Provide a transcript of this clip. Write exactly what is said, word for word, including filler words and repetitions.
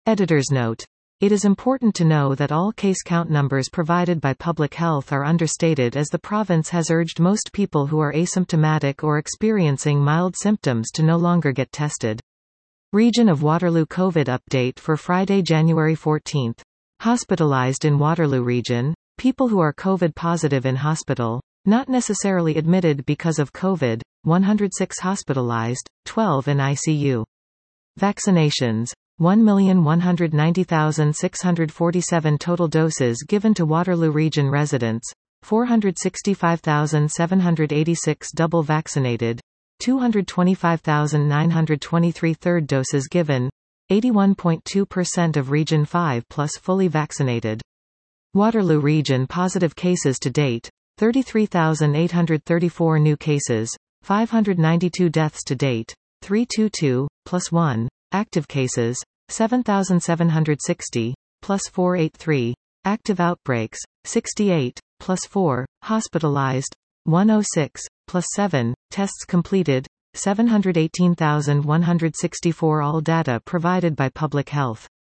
Editor's note. It is important to know that all case count numbers provided by Public Health are understated, as the province has urged most people who are asymptomatic or experiencing mild symptoms to no longer get tested. Region of Waterloo COVID update for Friday, January fourteenth. Hospitalized in Waterloo Region. People who are COVID positive in hospital. Not necessarily admitted because of COVID, one hundred six hospitalized, twelve in I C U. Vaccinations. one million one hundred ninety thousand six hundred forty-seven total doses given to Waterloo Region residents, four hundred sixty-five thousand seven hundred eighty-six double vaccinated, two hundred twenty-five thousand nine hundred twenty-three third doses given, eighty-one point two percent of Region five plus fully vaccinated. Waterloo Region positive cases to date, thirty-three thousand eight hundred thirty-four new cases, five hundred ninety-two deaths to date, three hundred twenty-two, plus one, active cases, seven thousand seven hundred sixty, plus four hundred eighty-three, active outbreaks, sixty-eight, plus four, hospitalized, one hundred six, plus seven, tests completed, seven hundred eighteen thousand one hundred sixty-four. All data provided by Public Health.